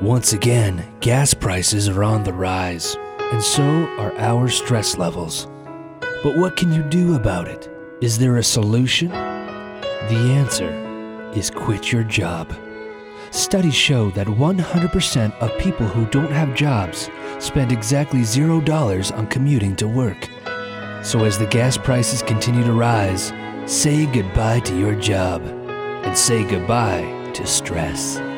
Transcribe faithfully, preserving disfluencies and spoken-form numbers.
Once again, gas prices are on the rise, and so are our stress levels. But what can you do about it? Is there a solution? The answer is quit your job. Studies show that one hundred percent of people who don't have jobs spend exactly zero dollars on commuting to work. So as the gas prices continue to rise, say goodbye to your job and say goodbye to stress.